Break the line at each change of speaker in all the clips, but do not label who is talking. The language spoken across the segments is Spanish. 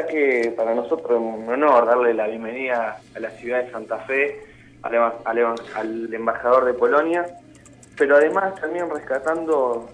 que para nosotros es un honor darle la bienvenida a la ciudad de Santa Fe, al embajador de Polonia, pero además también rescatando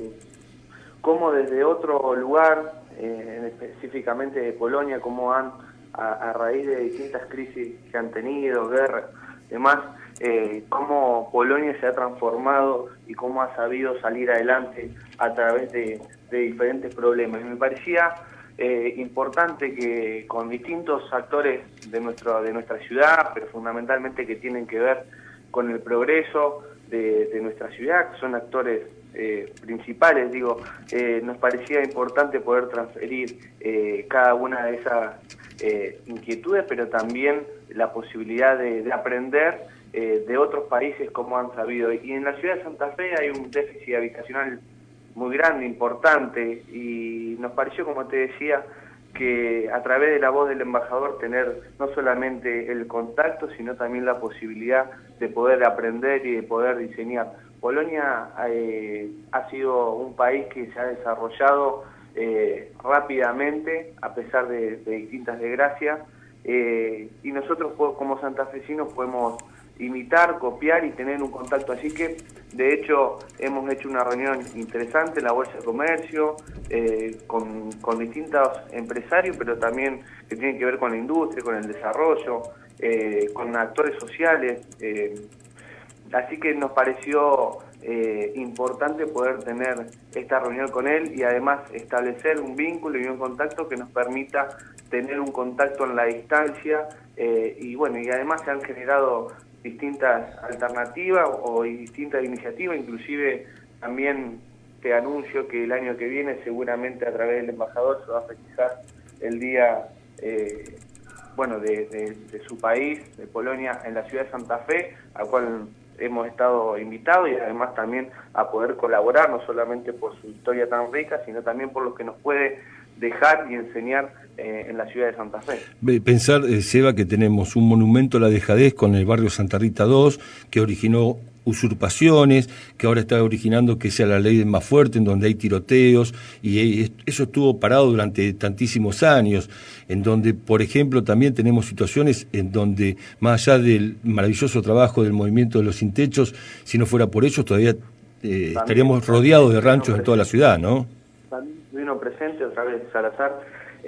cómo desde otro lugar, específicamente de Polonia, cómo a raíz de distintas crisis que han tenido, guerras, demás, cómo Polonia se ha transformado y cómo ha sabido salir adelante a través de diferentes problemas. Y me parecía importante que con distintos actores de nuestra ciudad, pero fundamentalmente que tienen que ver con el progreso de nuestra ciudad, que son actores principales, nos parecía importante poder transferir cada una de esas inquietudes, pero también la posibilidad de aprender de otros países cómo han sabido. Y en la ciudad de Santa Fe hay un déficit habitacional muy grande, importante, y nos pareció, como te decía, que a través de la voz del embajador tener no solamente el contacto, sino también la posibilidad de poder aprender y de poder diseñar. Polonia ha sido un país que se ha desarrollado rápidamente, a pesar de distintas desgracias, y nosotros como santafesinos podemos imitar, copiar y tener un contacto. Así que, de hecho, hemos hecho una reunión interesante en la Bolsa de Comercio, con distintos empresarios, pero también que tienen que ver con la industria, con el desarrollo, con actores sociales. Así que nos pareció importante poder tener esta reunión con él y además establecer un vínculo y un contacto que nos permita tener un contacto en la distancia, y además se han generado distintas alternativas o distintas iniciativas. Inclusive también te anuncio que el año que viene seguramente a través del embajador se va a festejar el día de su país, de Polonia, en la ciudad de Santa Fe, al cual hemos estado invitados, y además también a poder colaborar, no solamente por su historia tan rica, sino también por lo que nos puede dejar y enseñar en la ciudad de Santa Fe.
Pensar, Seba, que tenemos un monumento a la dejadez con el barrio Santa Rita II, que originó usurpaciones, que ahora está originando que sea la ley más fuerte, en donde hay tiroteos, y eso estuvo parado durante tantísimos años, en donde, por ejemplo, también tenemos situaciones en donde, más allá del maravilloso trabajo del movimiento de los sin techos, si no fuera por ellos, todavía estaríamos rodeados de ranchos en toda la ciudad, ¿no?
También vino presente otra vez Salazar.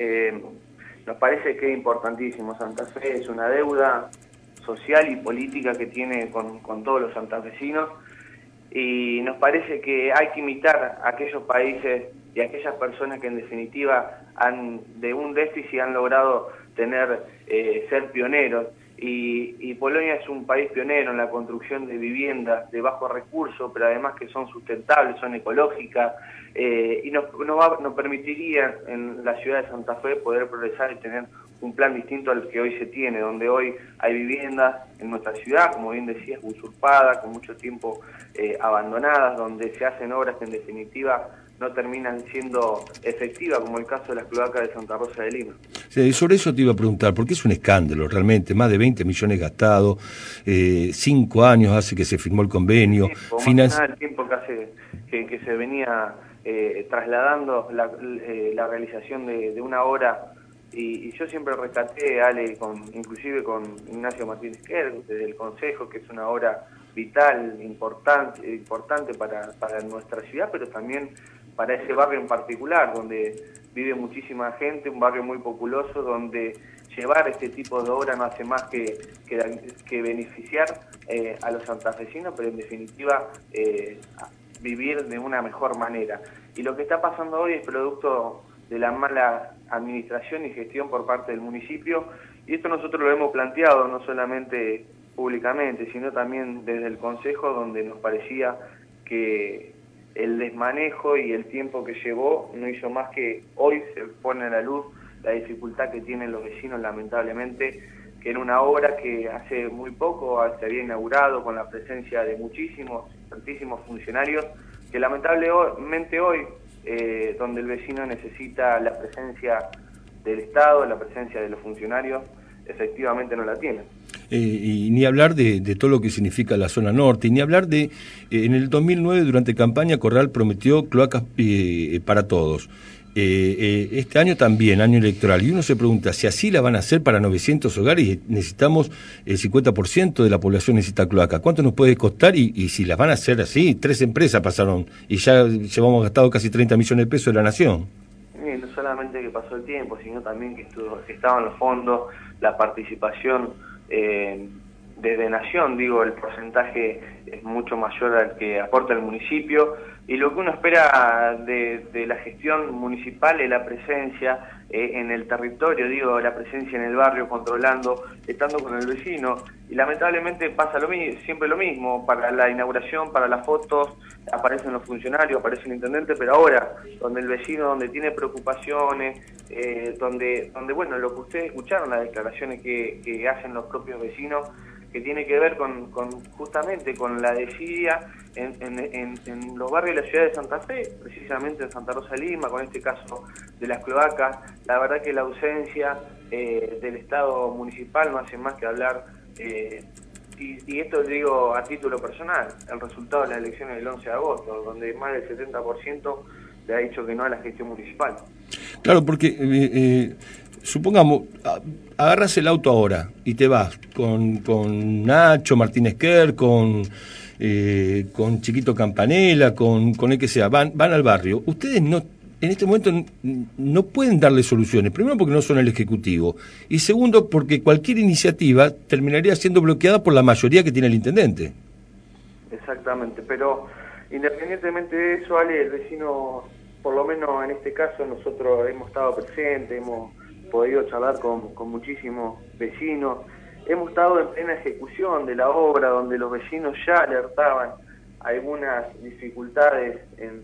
Nos parece que es importantísimo. Santa Fe es una deuda social y política que tiene con todos los santafesinos, y nos parece que hay que imitar a aquellos países y a aquellas personas que en definitiva de un déficit han logrado ser pioneros, y Polonia es un país pionero en la construcción de viviendas de bajo recurso, pero además que son sustentables, son ecológicas, y nos permitiría en la ciudad de Santa Fe poder progresar y tener un plan distinto al que hoy se tiene, donde hoy hay viviendas en nuestra ciudad, como bien decías, usurpadas, con mucho tiempo abandonadas, donde se hacen obras que en definitiva no terminan siendo efectivas, como el caso de las cloacas de Santa Rosa de Lima.
Sí, y sobre eso te iba a preguntar, porque es un escándalo realmente, más de 20 millones gastados, 5 años hace que se firmó el convenio.
El tiempo que se venía trasladando la realización de una obra, y yo siempre rescaté, Ale, inclusive con Ignacio Martínez Kerr, desde el Consejo, que es una obra vital, importante para nuestra ciudad, pero también para ese barrio en particular, donde vive muchísima gente, un barrio muy populoso, donde llevar este tipo de obra no hace más que beneficiar a los santafesinos, pero en definitiva vivir de una mejor manera. Y lo que está pasando hoy es producto de la mala administración y gestión por parte del municipio, y esto nosotros lo hemos planteado no solamente públicamente, sino también desde el Consejo, donde nos parecía que el desmanejo y el tiempo que llevó no hizo más que hoy se pone a la luz la dificultad que tienen los vecinos, lamentablemente, que en una obra que hace muy poco se había inaugurado con la presencia de tantísimos funcionarios, que lamentablemente hoy, donde el vecino necesita la presencia del Estado, la presencia de los funcionarios, efectivamente no la tiene.
Y ni hablar de todo lo que significa la zona norte, y ni hablar de, en el 2009, durante campaña, Corral prometió cloacas para todos. este año también, año electoral, y uno se pregunta si así la van a hacer para 900 hogares y necesitamos el 50% de la población necesita cloaca. ¿Cuánto nos puede costar? Y si las van a hacer así, 3 empresas pasaron y ya llevamos gastado casi 30 millones de pesos de la nación.
Y no solamente que pasó el tiempo, sino también que estaban los fondos, la participación desde Nación, digo, el porcentaje es mucho mayor al que aporta el municipio, y lo que uno espera de la gestión municipal es la presencia en el territorio, digo, la presencia en el barrio, controlando, estando con el vecino, y lamentablemente pasa siempre lo mismo, para la inauguración, para las fotos, aparecen los funcionarios, aparece el intendente, pero ahora, donde el vecino, donde tiene preocupaciones, donde bueno, lo que ustedes escucharon, las declaraciones que hacen los propios vecinos, que tiene que ver justamente con la desidia en los barrios de la ciudad de Santa Fe, precisamente en Santa Rosa de Lima, con este caso de las cloacas. La verdad que la ausencia del Estado municipal no hace más que hablar, y esto lo digo a título personal, el resultado de las elecciones del 11 de agosto, donde más del 70% le ha dicho que no a la gestión municipal.
Claro, porque supongamos, agarras el auto ahora y te vas con Nacho Martínez Kerr, con Chiquito Campanella, con el que sea, van al barrio. Ustedes no, en este momento no pueden darle soluciones, primero porque no son el Ejecutivo, y segundo porque cualquier iniciativa terminaría siendo bloqueada por la mayoría que tiene el intendente.
Exactamente, pero independientemente de eso, Ale, el vecino, por lo menos en este caso, nosotros hemos estado presentes, hemos podido charlar con muchísimos vecinos, hemos estado en plena ejecución de la obra, donde los vecinos ya alertaban algunas dificultades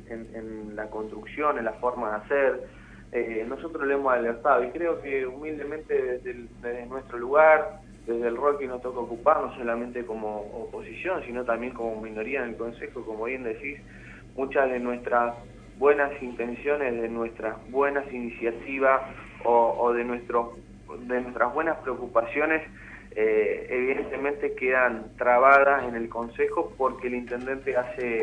en la construcción, en la forma de hacer. Nosotros le hemos alertado, y creo que humildemente desde nuestro lugar, desde el rol que nos toca ocupar, no solamente como oposición, sino también como minoría en el Consejo, como bien decís, muchas de nuestras buenas intenciones, de nuestras buenas iniciativas o de nuestras buenas preocupaciones, evidentemente quedan trabadas en el Consejo porque el intendente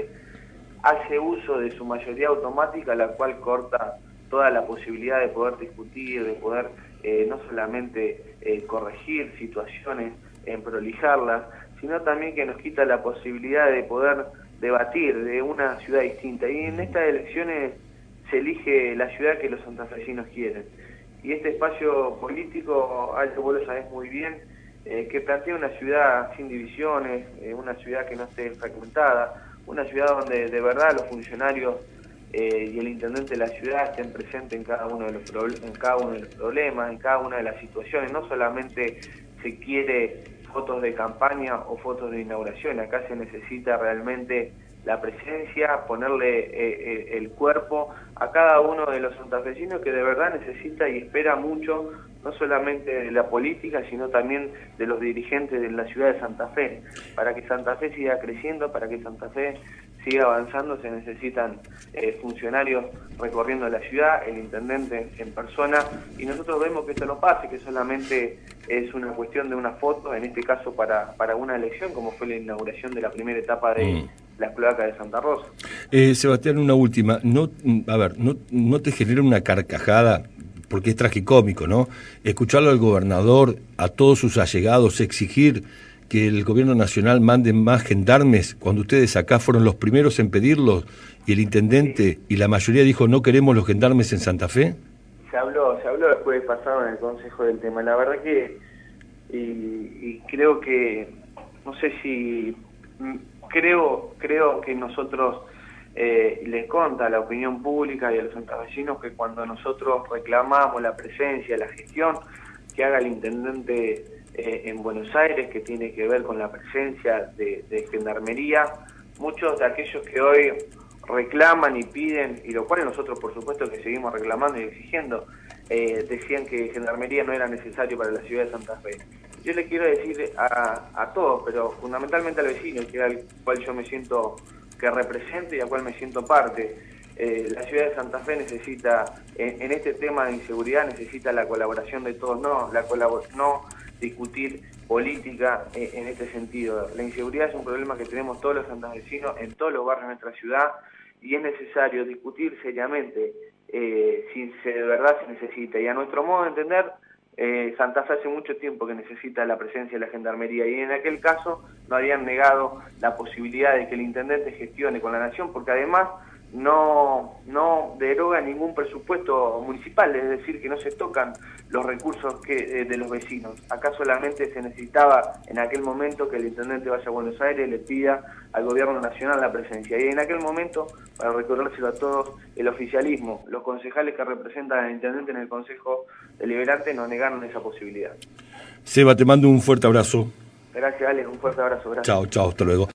hace uso de su mayoría automática, la cual corta toda la posibilidad de poder discutir, de poder no solamente corregir situaciones, prolijarlas, sino también que nos quita la posibilidad de poder debatir de una ciudad distinta. Y en estas elecciones se elige la ciudad que los santafesinos quieren. Y este espacio político, Alto, vos lo sabés muy bien, que plantea una ciudad sin divisiones, una ciudad que no esté fragmentada, una ciudad donde de verdad los funcionarios y el intendente de la ciudad estén presentes en cada uno de los problemas, en cada una de las situaciones. No solamente se quiere fotos de campaña o fotos de inauguración, acá se necesita realmente la presencia, ponerle el cuerpo a cada uno de los santafesinos que de verdad necesita y espera mucho, no solamente de la política, sino también de los dirigentes de la ciudad de Santa Fe. Para que Santa Fe siga creciendo, para que Santa Fe siga avanzando, se necesitan funcionarios recorriendo la ciudad, el intendente en persona, y nosotros vemos que esto no pase, que solamente es una cuestión de una foto, en este caso para una elección, como fue la inauguración de la primera etapa de las cloacas de Santa Rosa.
Sebastián, una última. No te genera una carcajada, porque es tragicómico, ¿no? Escucharlo al gobernador, a todos sus allegados, exigir que el gobierno nacional mande más gendarmes, cuando ustedes acá fueron los primeros en pedirlos, y el intendente y la mayoría dijo no queremos los gendarmes en Santa Fe.
Se habló después de pasado en el Consejo del tema. La verdad que, y creo que, no sé si, creo que nosotros les conta a la opinión pública y a los santafesinos que cuando nosotros reclamamos la presencia, la gestión que haga el intendente en Buenos Aires, que tiene que ver con la presencia de gendarmería, muchos de aquellos que hoy reclaman y piden, y lo cual nosotros por supuesto que seguimos reclamando y exigiendo, decían que gendarmería no era necesario para la ciudad de Santa Fe. Yo le quiero decir a todos, pero fundamentalmente al vecino, que al cual yo me siento que represento y al cual me siento parte, la ciudad de Santa Fe necesita, en este tema de inseguridad, necesita la colaboración de todos, no discutir política en este sentido. La inseguridad es un problema que tenemos todos los santafesinos en todos los barrios de nuestra ciudad, y es necesario discutir seriamente si de verdad se necesita. Y a nuestro modo de entender, Santa Fe hace mucho tiempo que necesita la presencia de la Gendarmería, y en aquel caso no habían negado la posibilidad de que el intendente gestione con la Nación, porque además no deroga ningún presupuesto municipal, es decir, que no se tocan los recursos de los vecinos. Acá solamente se necesitaba en aquel momento que el intendente vaya a Buenos Aires y le pida al gobierno nacional la presencia. Y en aquel momento, para recordárselo a todos, el oficialismo, los concejales que representan al intendente en el Consejo Deliberante nos negaron esa posibilidad.
Seba, te mando un fuerte abrazo.
Gracias, Alex, un fuerte abrazo. Gracias.
Chao, chao, hasta luego.